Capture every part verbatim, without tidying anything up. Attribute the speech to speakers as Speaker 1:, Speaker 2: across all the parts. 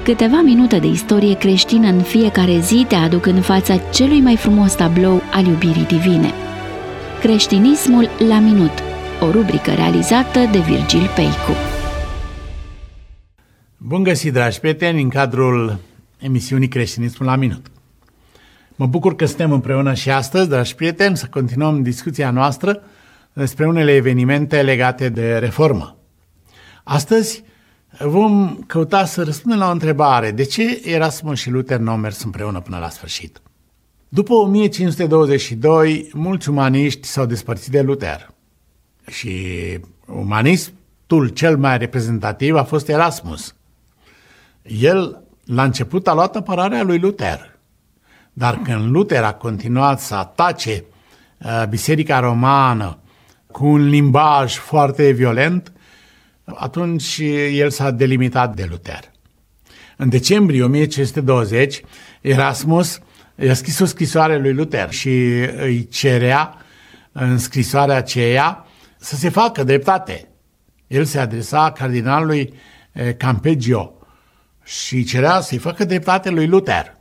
Speaker 1: Câteva minute de istorie creștină în fiecare zi te aduc în fața celui mai frumos tablou al iubirii divine. Creștinismul la minut, o rubrică realizată de Virgil Peicu.
Speaker 2: Bun găsit, dragi prieteni, în cadrul emisiunii Creștinismul la minut. Mă bucur că suntem împreună și astăzi, dragi prieteni, să continuăm discuția noastră despre unele evenimente legate de reformă. Astăzi vom căuta să răspundem la o întrebare: de ce Erasmus și Luther nu au mers împreună până la sfârșit? După o mie cinci sute douăzeci și doi, mulți umaniști s-au despărțit de Luther și umanistul cel mai reprezentativ a fost Erasmus. El, la început, a luat apărarea lui Luther, dar când Luther a continuat să atace uh, Biserica Romană cu un limbaj foarte violent, atunci el s-a delimitat de Luther. În decembrie o mie cinci sute douăzeci, Erasmus i-a scris o scrisoare lui Luther și îi cerea în scrisoarea aceea să se facă dreptate. El se adresa cardinalului Campeggio și cerea să-i facă dreptate lui Luther.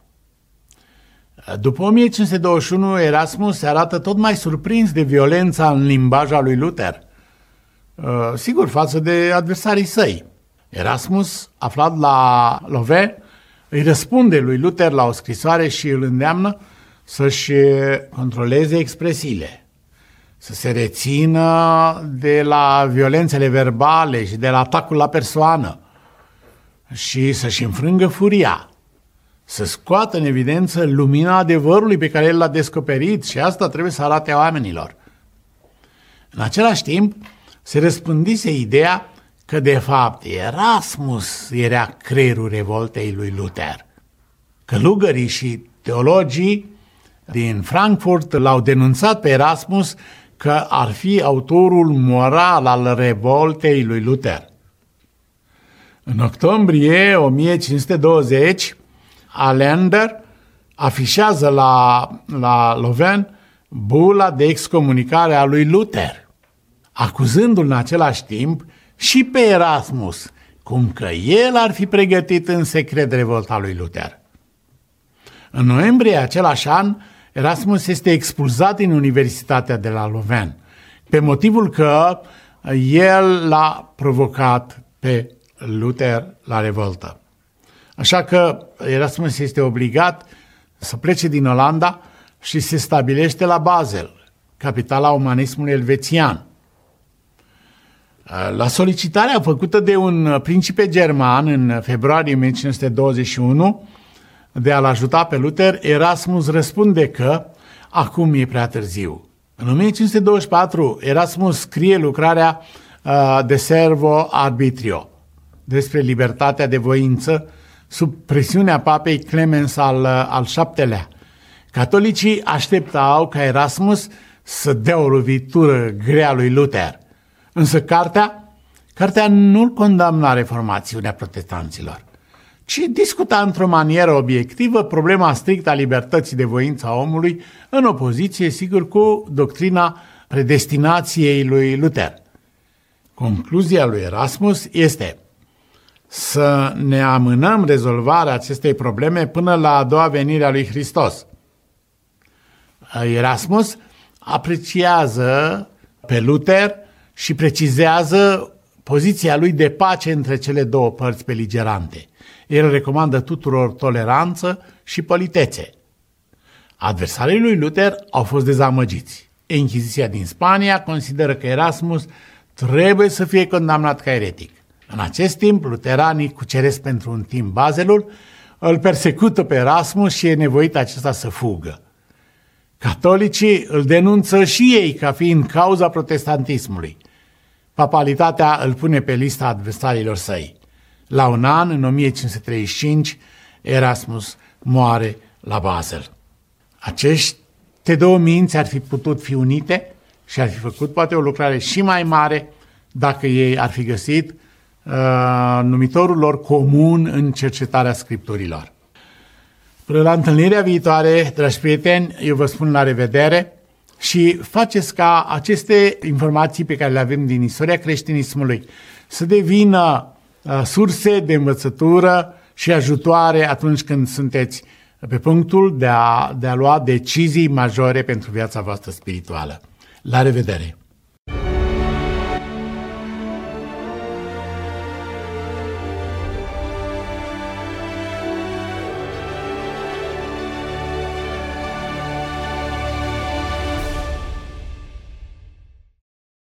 Speaker 2: După o mie cinci sute douăzeci și unu, Erasmus se arată tot mai surprins de violența în limbaja lui Luther, sigur, față de adversarii săi. Erasmus, aflat la Louvain, îi răspunde lui Luther la o scrisoare și îl îndeamnă să-și controleze expresiile, să se rețină de la violențele verbale și de la atacul la persoană și să-și înfrângă furia, să scoată în evidență lumina adevărului pe care el l-a descoperit, și asta trebuie să arate oamenilor. În același timp, se răspândise ideea că, de fapt, Erasmus era creierul revoltei lui Luther. Călugării și teologii din Frankfurt l-au denunțat pe Erasmus că ar fi autorul moral al revoltei lui Luther. În octombrie o mie cinci sute douăzeci, Aleander afișează la, la Louvain bula de excomunicare a lui Luther, acuzându-l în același timp și pe Erasmus, cum că el ar fi pregătit în secret revolta lui Luther. În noiembrie același an, Erasmus este expulzat din Universitatea de la Louvain, pe motivul că el l-a provocat pe Luther la revoltă. Așa că Erasmus este obligat să plece din Olanda și se stabilește la Basel, capitala umanismului elvețian. La solicitarea făcută de un principe german în februarie o mie cinci sute douăzeci și unu de a-l ajuta pe Luther, Erasmus răspunde că acum e prea târziu. În o mie cinci sute douăzeci și patru, Erasmus scrie lucrarea De Servo Arbitrio despre libertatea de voință sub presiunea papei Clemens al, al șaptelea. Catolicii așteptau ca Erasmus să dea o lovitură grea lui Luther. Însă cartea, cartea nu-l condamna reformațiunea protestanților, ci discuta într-o manieră obiectivă problema strictă a libertății de voință a omului, în opoziție, sigur, cu doctrina predestinației lui Luther. Concluzia lui Erasmus este să ne amânăm rezolvarea acestei probleme până la a doua venire a lui Hristos. Erasmus apreciază pe Luther și precizează poziția lui de pace între cele două părți beligerante. El recomandă tuturor toleranță și politețe. Adversarii lui Luther au fost dezamăgiți. Inchiziția din Spania consideră că Erasmus trebuie să fie condamnat ca eretic. În acest timp, luteranii cuceresc pentru un timp Baselul, îl persecută pe Erasmus și e nevoit acesta să fugă. Catolicii îl denunță și ei ca fiind cauza protestantismului. Papalitatea îl pune pe lista adversarilor săi. La un an, în o mie cinci sute treizeci și cinci, Erasmus moare la Basel. Aceste două minți ar fi putut fi unite și ar fi făcut poate o lucrare și mai mare dacă ei ar fi găsit uh, numitorul lor comun în cercetarea Scripturilor. Până la întâlnirea viitoare, dragi prieteni, eu vă spun la revedere și faceți ca aceste informații pe care le avem din istoria creștinismului să devină uh, surse de învățătură și ajutoare atunci când sunteți pe punctul de a, de a lua decizii majore pentru viața voastră spirituală. La revedere!